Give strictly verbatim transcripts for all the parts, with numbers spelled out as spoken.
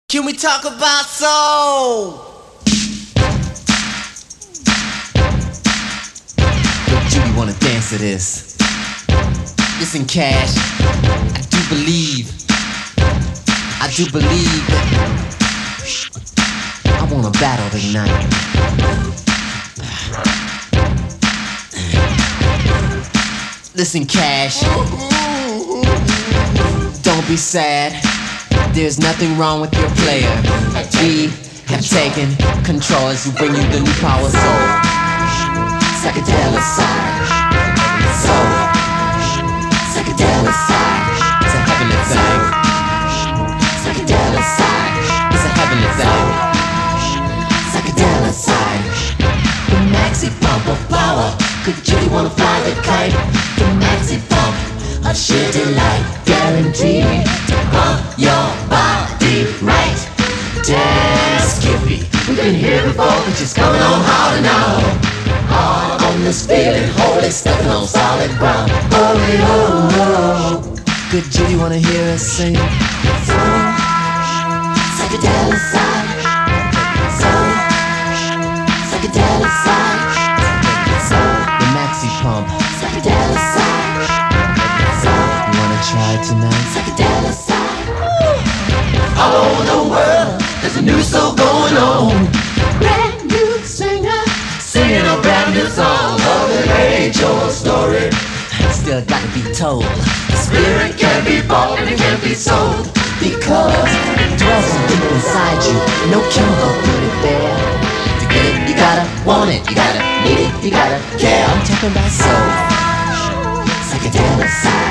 Can we talk about soul? Yo, Judy wanna dance to this. Listen, Cash, I do believe, I do believe that I wanna battle tonight. Listen, Cash, don't be sad. There's nothing wrong with your player. We have taken control as we bring you the new power soul. Psychedelic side, soul. Psychedelic side, it's a heavenly thing. Psychedelic side, it's a heavenly thing. Psychedelic side, the maxi pump of power. Could Judy wanna fly the kite? The maxi pump of sheer delight, guaranteed to pump your body right. Damn, Skippy, we've been here before, but just coming on harder now. Hard on this feeling, holy, stepping on solid ground. Holy, oh, oh. Good Judy, wanna hear us sing? So, psychedelic side. So, psychedelic side. So, the maxi pump. Psychedelic side. Try tonight. Psychedelic side. All over the world, there's a new soul going on. Brand new singer, singing a brand new song of an age-old story. Still gotta be told. The spirit can't be bought and it can't be sold, because it dwells deep inside you. No chemical put it there. To get it, you gotta want it. You gotta need it. You gotta care. I'm talking about soul. Psychedelic side.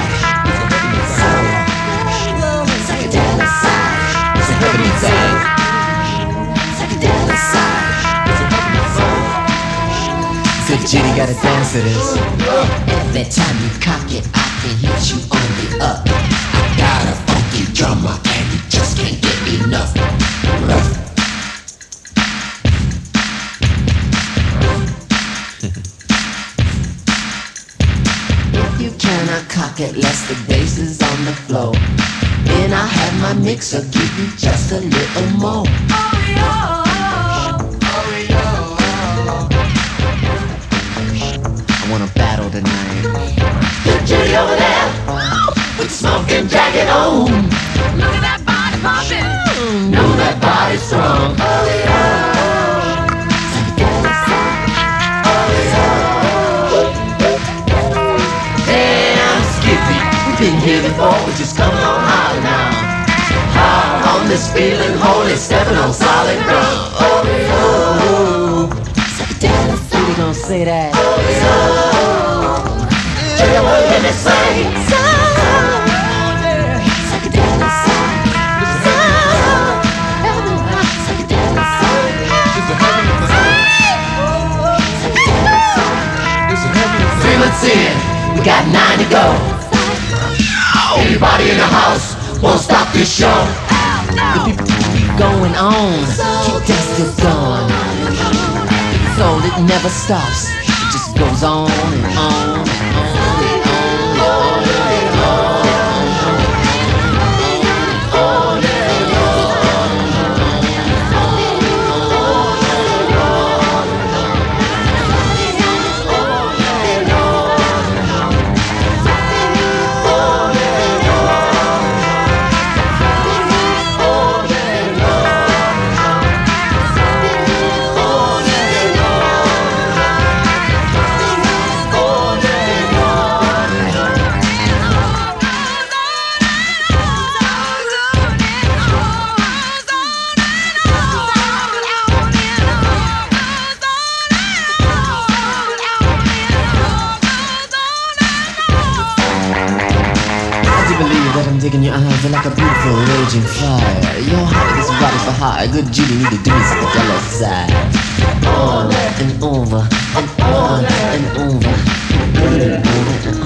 Psychedelic side, it's a heavenly thing. Psychedelic side, it's a heavenly thing. Good Judy gotta dance to this. Every time you cock it, I can hit you on the up. I got a funky drummer and you just can't get enough. Rough. If you cannot cock it, less the bass is on the floor. Then I have my mixer give you just a little more. Oh, yeah. Oh, yeah. I wanna battle tonight. The Judy over there, with smoking jacket on. Look at that body popping. Know that body's strong. Oh, yeah. Psychedelic side. Oh, yeah. Damn, Skippy, we've been here before, we just coming on high now. High on this feeling, holy, stepping on solid ground. Oh, oh, psychedelic side. We gon' say that. Oh, oh, do you wanna hear me sing? Psychedelic side. Psychedelic side. Three months in, we got nine to go. Everybody in the house won't stop this show. The people keep going on, keep that still going. So it never stops, it just goes on and on and on and on and on and on. In your eyes are like a beautiful raging fire. Your heart is body for high. Good Judy need to do me psychedelic side. On and over and on and over.